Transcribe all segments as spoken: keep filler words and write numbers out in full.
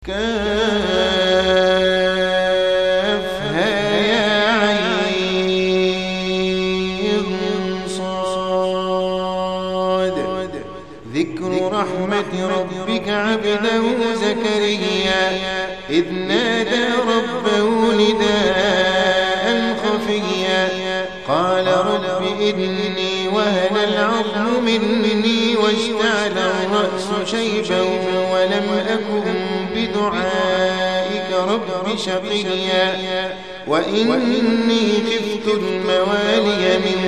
كافها يا عين صاد. ذكر رحمة ربك عبده زكريا إذ نادى ربه نداء خفيا قال رب إني وهن العظم مني واشتعل الرأس شيبا ولم أكن بدعائك رب شقيا وإني خفت الموالي من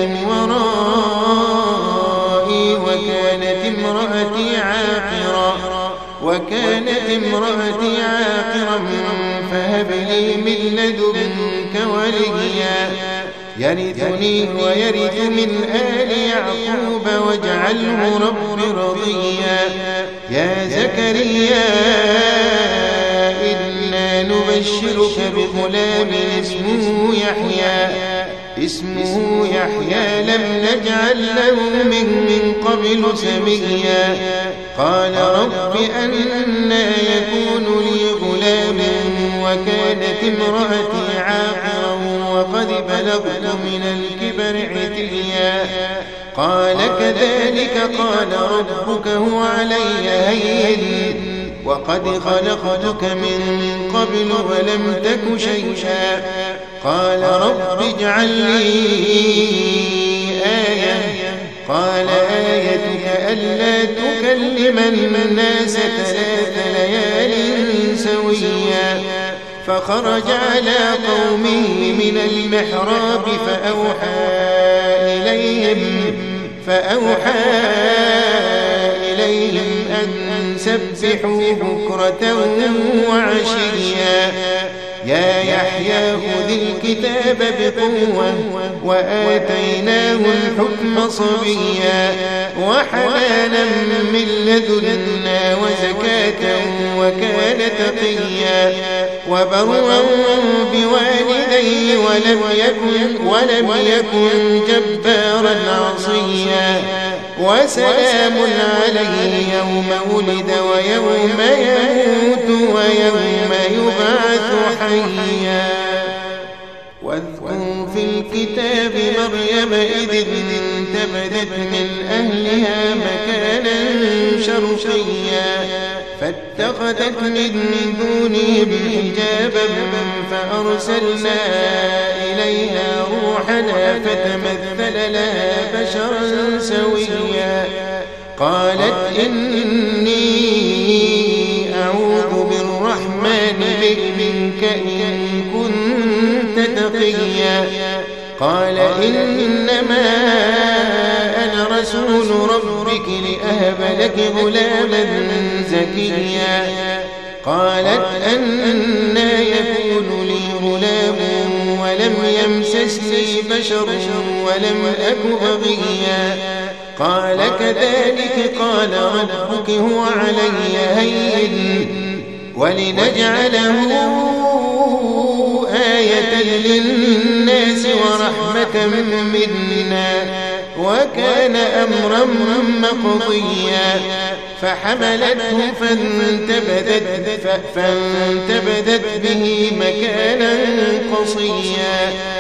ورائي وكانت امرأتي عاقرا وكانت امرأتي عاقرا فهب لي من لدنك وليا يرثني ويرث من آل يعقوب واجعله رب رضيا. يا زكريا إنا نبشرك بغلام اسمه يحيى اسمه يحيى لم نجعل له من قبل سميا. قال رب أنى يكون لي غلام وكانت امرأتي عاقرا وقد بلغت من الكبر عتيا. قال كذلك قال ربك هو علي هين وقد خلقتك من قبل ولم تك شيئا. قال رب اجعل لي آية قال آيتك ألا تكلم الناس ثلاث ليال سويا. فخرج على قومه من المحراب فأوحى إليهم فأوحى إليهم أن سبحوا بكرة وعشيا. يا يحيى خذ الكتاب بقوة وآتيناه الحكم صبيا وحنانا من لدنا وزكاة وكان تقيا وبرا بوالديه ولم يكن, ولم يكن جبارا عصيا. وسلام عليه يوم ولد ويوم يموت ويوم يبعث حيا. واذكر في الكتاب مريم إذ انتبذت من أهلها مكانا شرقيا فاتخذت من دونهم حجابا فأرسلنا إليها روحنا فتمثل لها بشرا سويا. قالت إني أعوذ بالرحمن منك إن كنت تقيا. قال إنما أنا رسول ربك لأهب لك غلاما زكيا. قالت أنى يكون لي غلام ولم يمسسني بشر ولم أك بغيا. قال كذلك قال ربك هو علي هين ولنجعله آية للناس ورحمة منا وكان أمرا مقضيا. فحملته فانتبذت, فانتبذت به مكانا قصيا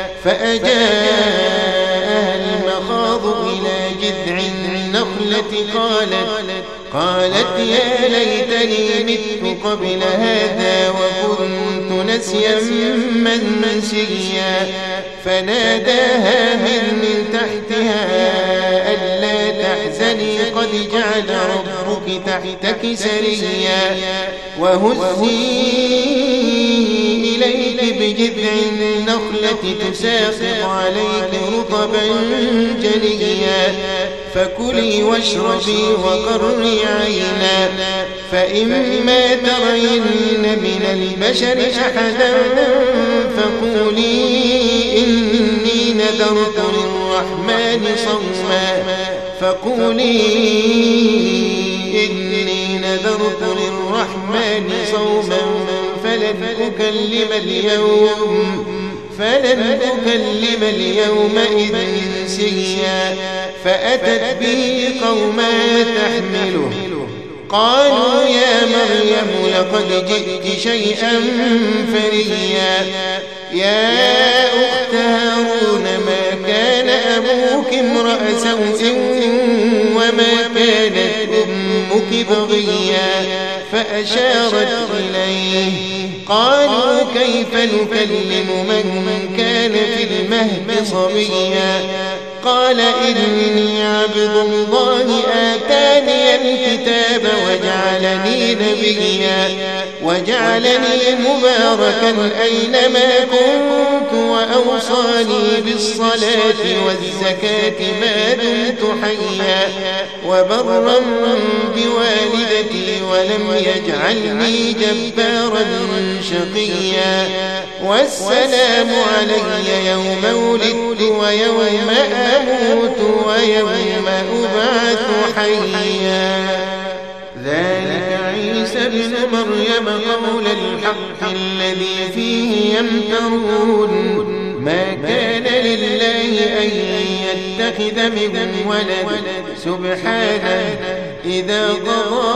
فأجاءها المخاض إلى جذع النخلة قالت, قالت يا ليتني مت قبل هذا وكنت نسيا منسيا. فناداها من تحتها ألا تحزني قد جعل ربك تحتك سريا وهزي إليك بجذع النخلة تساقط عليك رطبا جنيا. فكلي واشربي وقري عينا فإما ترين من البشر أحدا فقولي إني نذرت للرحمن صوما فقولي إني نذرت للرحمن صوما فلن أكلم اليوم فلن أكلم اليوم إنسيا. فأتت به قوما تحمله قالوا يا مريم لقد جئت شيئا فريا يا أخت هارون ما كان أبوك امرأ سوء وما كانت أمك بغيا فأشارت إليه قالوا كيف نكلم من كان في المهد صبيا قال إني عبد الله آتاني الكتاب وجعلني نبيا وجعلني مباركا أينما كنت وأوصاني بالصلاة والزكاة ما دمت حيا وبرا بوالدتي ولم يجعلني جبارا شقيا والسلام علي يوم ولدت ويوم أموت ويوم أبعث حيا ذلك عيسى ابن مريم قول الحق الذي فيه يمترون ما كان لله أن يتخذ من ولد سبحانه إذا قضى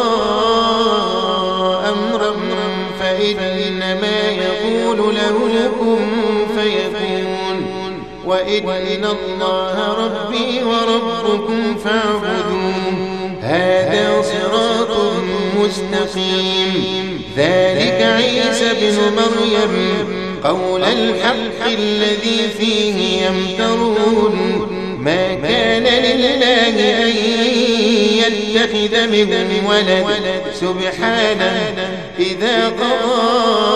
أمرا فإنما يقول له كن فيكون وإن الله ربي وربكم فاعبدوه هذا صراط مستقيم ذلك عيسى بن مريم قول الحق الذي فيه يمترون ما كان لله أن يتخذ من ولد سبحانه إذا قضى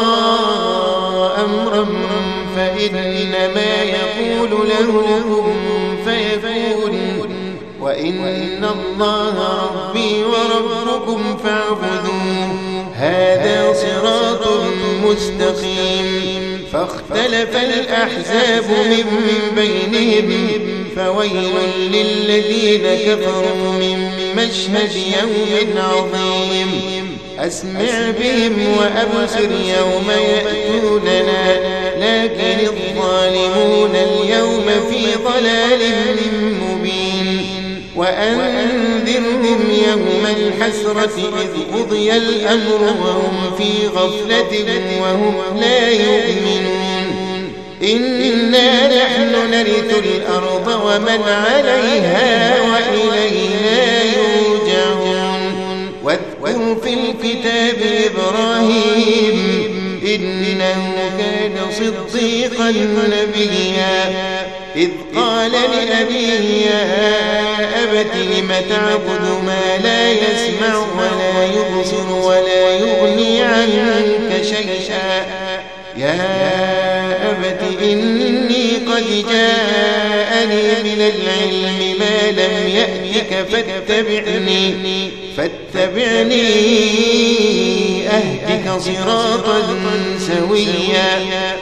أمرا فإنما يقول له كن فيكون وإن الله ربي وربكم فاعبدوه هذا صراط مستقيم فاختلف الأحزاب من بينهم فويل للذين كفروا من مشهد يوم عظيم أسمع بهم وأبصر يوم يأتوننا لكن الظالمون اليوم في ضلال مبين وأنذرهم يوم الحسرة إذ قضي الأمر وهم في غفلة وهم لا يؤمنون إنا نحن نرث الأرض ومن عليها وإلينا يرجعون واذكر في الكتاب إبراهيم إنه كان صديقا نبيا إذ قال لأبيه يا أبت لم تعبد ما لا يسمع ولا يبصر ولا يغني عنك شيئا يا أبت إني قد جاءني من العلم ما لم يأتك فاتبعني فاتبعني أهدك صراطا سويا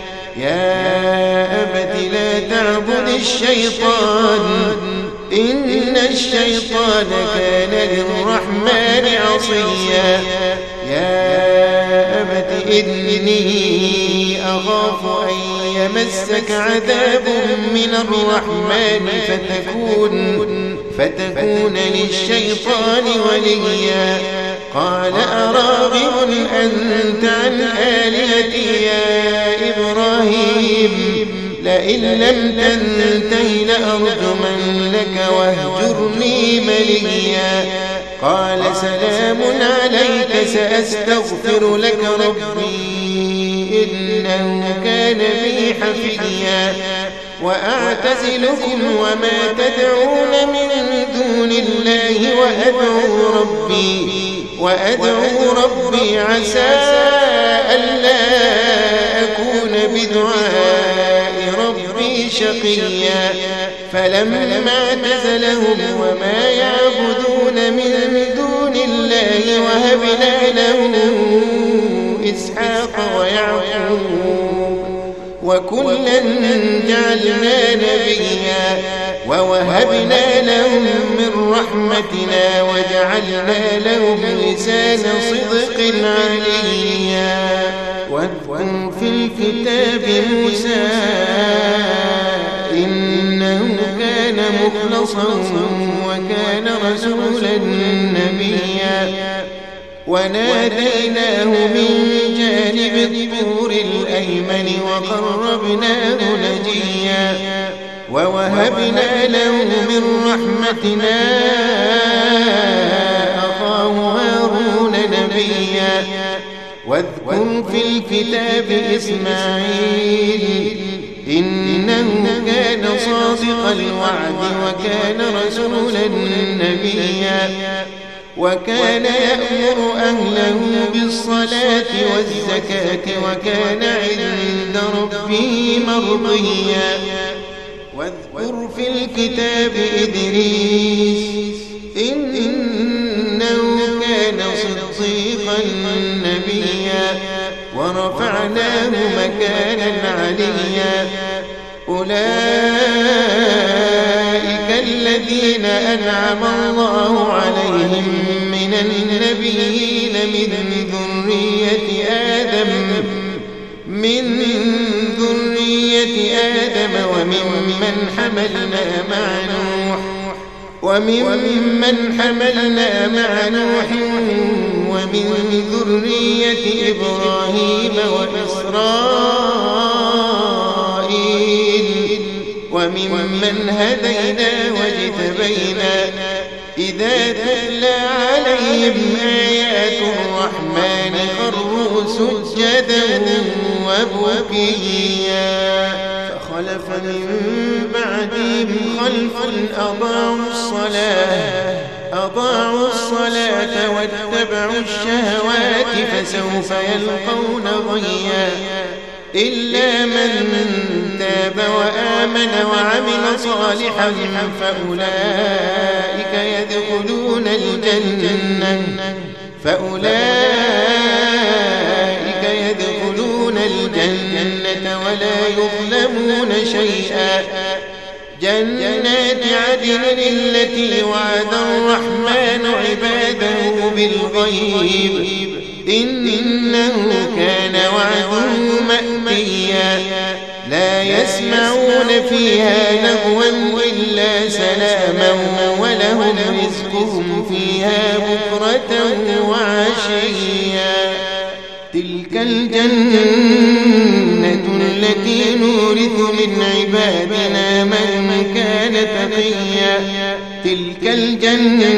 يا أبت لا تعبد الشيطان إن الشيطان كان للرحمن عصيا يا أبت إني أخاف أن يمسك عذاب من الرحمن فتكون فتكون للشيطان وليا قال أراغب أنت عن آلهتي يا إبراهيم لئن لم تنته لأرجمنك واهجرني مليا قال سلام عليك سأستغفر لك ربي إنه كان بي حفيا وأعتزلكم وما تدعون من دون الله وأدعو ربي وأدعو ربي عسى ألا أكون بدعاء ربي شقيا فلما اعتزلهم وما يعبدون من دون الله وهبنا له إسحاق ويعقوب وكلا جعلنا نبيا ووهبنا لهم من رحمتنا وجعلنا لهم لسان صدق عليا واذكر في الكتاب موسى إنه كان مخلصا وكان رسولا نبيا وناديناه من جانب الطور الأيمن وقربناه نجيا ووهبنا له من رحمتنا أخاه هارون نبيا واذكر في الكتاب إسماعيل إنه كان صادق الوعد وكان رسولا نبيا وكان يأمر أهله بالصلاة والزكاة وكان عند ربه مرضيا واذكر في الكتاب إدريس إنه كان صديقا نبيا ورفعناه مكانا عليا أولئك الذين أنعم الله عليهم من النبيين من ذرية آدم من ذرية آدم وممن حملنا مع نوح وممن حملنا مع نوح ومن ذرية إبراهيم وإسرائيل وممن هدينا واجتبينا إذا تتلى عليهم آيات الرحمن خروا سجدا وبكيا فخلف من بعدهم خلف أضاعوا الصلاة أضاعوا الصلاة واتبعوا الشهوات فسوف يلقون غيا إلا من تاب وآمن وعمل صالحا فأولئك يدخلون الجنة فأولئك يدخلون الجنة ولا يظلمون شيئا جنات عدن التي وعد الرحمن عباده بالغيب إنه كان وعده مأتيا لا يسمعون فيها لغوا إلا سلاما ولهم رزقهم فيها بكرة وعشيا تلك الجنة التي نورث من عبادنا من كان تقيا تلك الجنة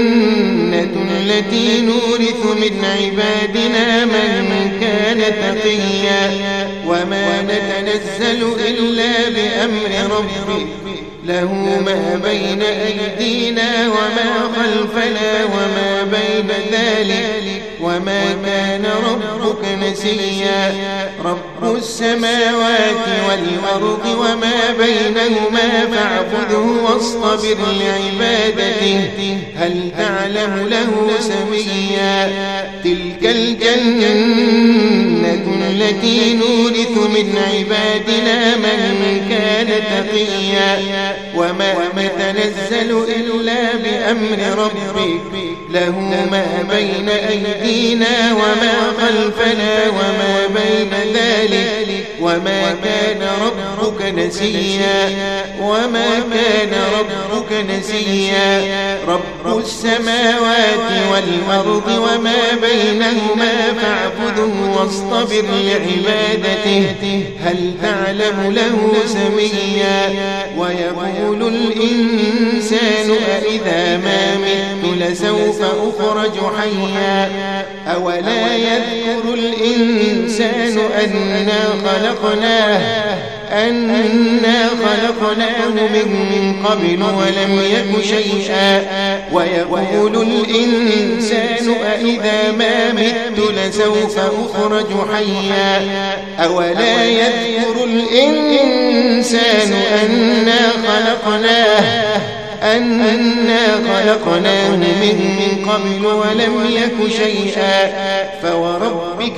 التي نورث من عبادنا من كان تقيا وما نتنزل إلا بأمر ربك له ما بين أيدينا وما خلفنا وما بين ذلك وما كان ربك نسيا رب السماوات والأرض وما بينهما فاعبده واصطبر لعبادته هل تعلم له سميا تلك الجنة التي نورث من عبادنا من كان تقيا وما نتنزل إلا بأمر ربك له ما بين أيدينا وما خلفنا وما بين ذلك وما كان ربك نسيا وما كان ربك نسيا رب السماوات والأرض وما بينهما فاعبده واصطبر لعبادته هل تعلم له سميا ويقول الإنسان أإذا ما مت لسوف أخرج حيا أولا يذكر الإنسان أنا خلقناه أنا خلقناه من قبل ولم يك شيئا ويقول الإنسان أإذا ما مت لسوف أخرج حيا أولا يذكر الإنسان أنا خلقناه أنا خلقناه من قبل ولم يك شيئا فوربك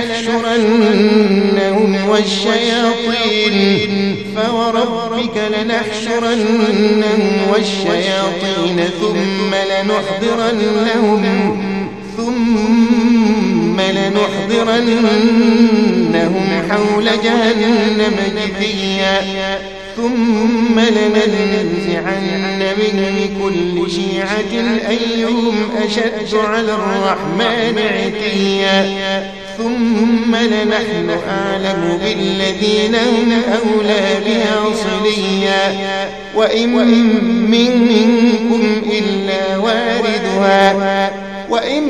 لنحشرنهم والشياطين فوربك لنحشرنهم والشياطين ثم لنحضرنهم ثم لنحضرنهم لنحضرنهم حول جهنم جثيا ثم لننزعن من كل شيعة أيهم أشد على الرحمن عتيا ثم لنحن أعلم بالذين هم أولى بها صليا وإن منكم إلا واردها وإن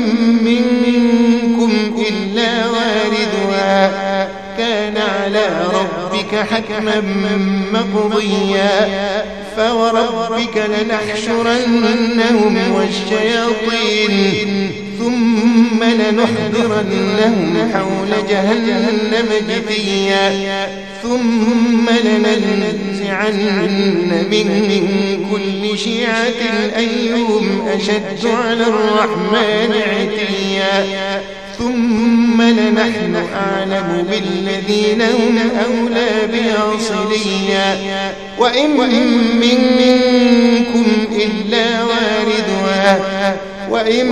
منكم إلا واردها كان على ربك حتما مقضيا فوربك لنحشرنهم والشياطين ثم لنحضرنهم حول جهنم جثيا ثم لننزعن من كل شيعة أيهم أشد على الرحمن عتيا ثم لنحن أعلم بالذين هم أولى بها صليا وإن منكم إلا واردها وإن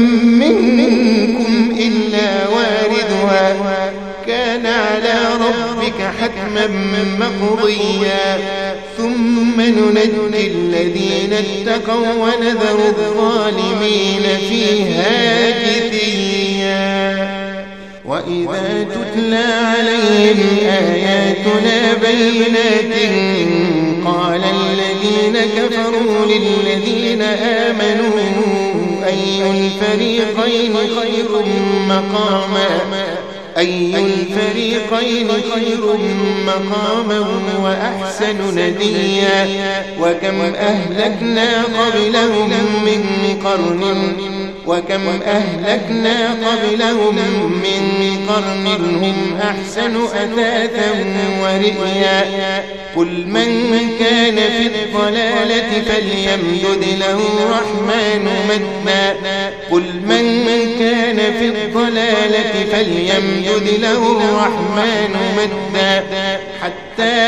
منكم إلا واردها كان على ربك حتما مقضيا ثم ننجي الذين اتقوا ونذر الظالمين فيها جثيا وإذا تتلى عليهم آياتنا بينات قال الذين كفروا للذين آمنوا أي الفريقين خير مقاما أي الفريقين خير مقاما وأحسن نديا وكم أهلكنا قبلهم من قرن وكم أهلكنا قبلهم من قرن هم أحسن أثاثا ورئيا قل من كان في الضلالة فليمدد له الرحمن مدا قل من كان في الضلالة فليمدد له الرحمن مدا حتى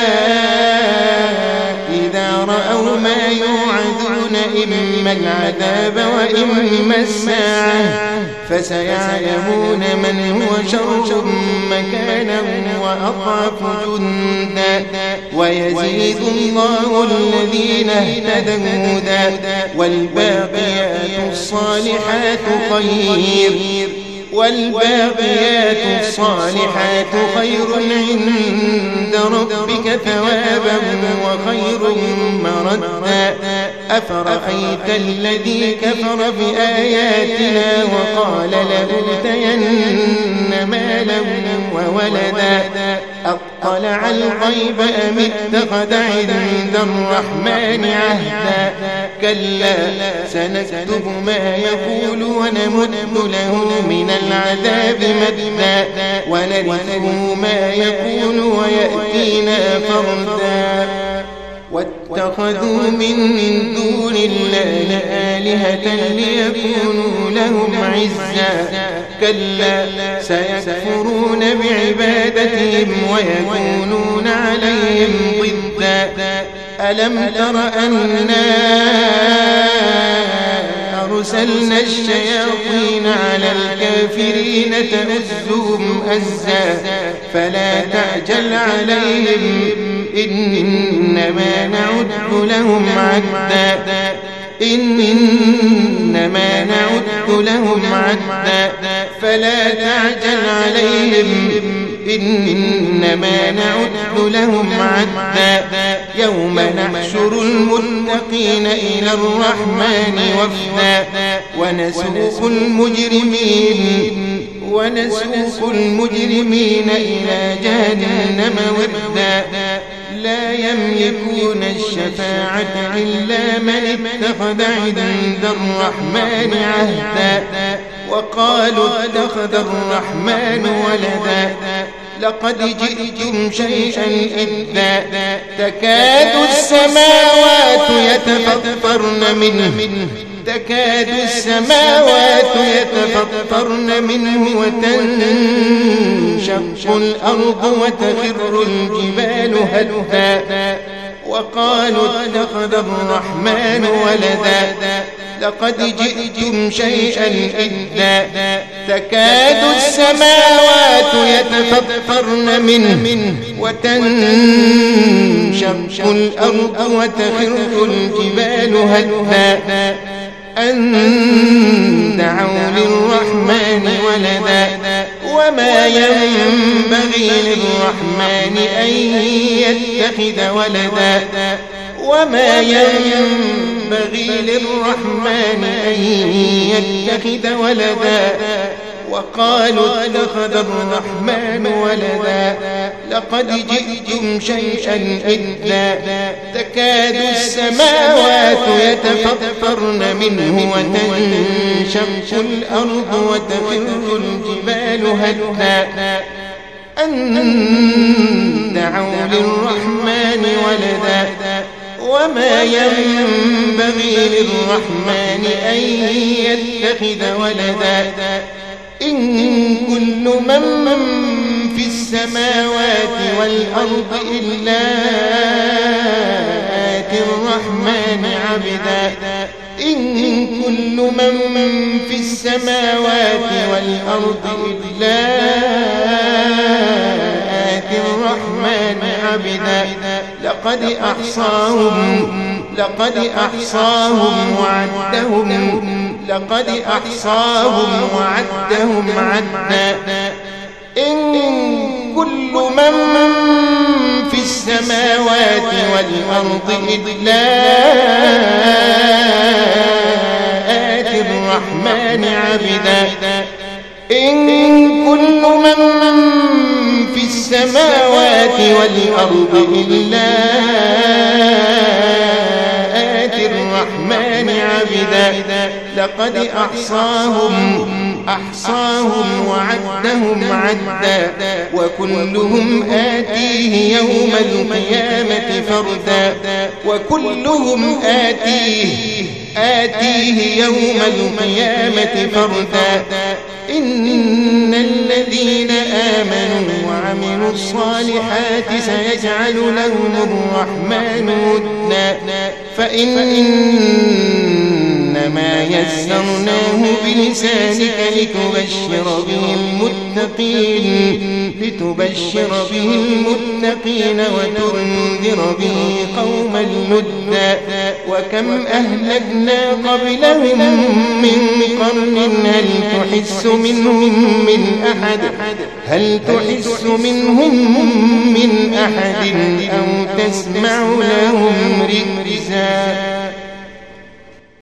إذا رأوا ما يوعدون إما العذاب وإما الساعة فسيعلمون من هو شر مكانا وأضعف جندا ويزيد الله الذين اهتدوا هدى والباقيات الصالحات خير والباقيات الصالحات خير عند ربك ثوابا وخير مردا أفرأيت الذي كفر بآياتنا وقال لأوتين مالا وولدا أطلع الغيب أم اتخذ عند الرحمن عهدا كلا سنكتب ما يقول ونمد له من العذاب مدا ونرثه ما يقول ويأتينا فردا واتخذوا من دون الله آلهة ليكونوا لهم عزا كلا سيكفرون بعبادتهم ويكونون عليهم ضدا ألم تر أنا أرسلنا الشياطين على الكافرين تأزهم أزا فلا تعجل عليهم إنما نعد لهم عدا إنما نعد لهم عدا فلا تعجل عليهم إنما نعد لهم عدا يوم نحشر المتقين إلى الرحمن وفدا ونسوق المجرمين ونسوق المجرمين إلى جهنم وردا لا يملكون الشفاعة إلا من اتخذ عند الرحمن عهدا وقالوا اتخذ الرحمن ولدا لقد جئتم شيئا إدا تكاد السماوات يتفطرن منه تكاد السماوات يتفطرن منه وتنشق الأرض وتخر الجبال هدا وقالوا اتخذ الرحمن ولدا لقد جئتم شيئا إدا تكاد السماوات يتفطرن منه وتنشق الأرض وتخر الجبال هدا أن دعوا للرحمن ولدا وما ينبغي للرحمن أن يتخذ ولدا وما ينبغي للرحمن أن يتخذ ولدا وقالوا اتخذ الرحمن ولدا لقد جئتم شيئا إدا تكاد السماوات يتفطرن منه وتنشق الأرض وتخر الجبال هدا أن دعوا للرحمن ولدا وما ينبغي للرحمن أن يتخذ ولدا إن كل من في السماوات والأرض إلا آتي الرحمن عبدا إن كل من في السماوات والأرض إلا آتي الرحمن عبدا لقد أحصاهم لقد أحصاهم وعدهم لقد أحصاهم وعدهم عدا إن كل من في السماوات والأرض إلا آتي الرحمن عبدا إن كل من في السماوات والأرض إلا آتي الرحمن عبدا لقد أحصاهم أحصاهم وعدهم عدا وكلهم آتيه يوم القيامة فردا وكلهم آتيه آتيه يوم القيامة فردا إن الذين آمنوا وعملوا الصالحات سيجعل لهم الرحمن ودا فإنما يسرناه بلسانك لتبشر به المتقين لتبشر به المتقين وتنذر به قوما لدا وكم أهلكنا قبلهم من قرن هل تحس منهم من أحد هل تحس منهم من أحد أو تسمع لهم ركزا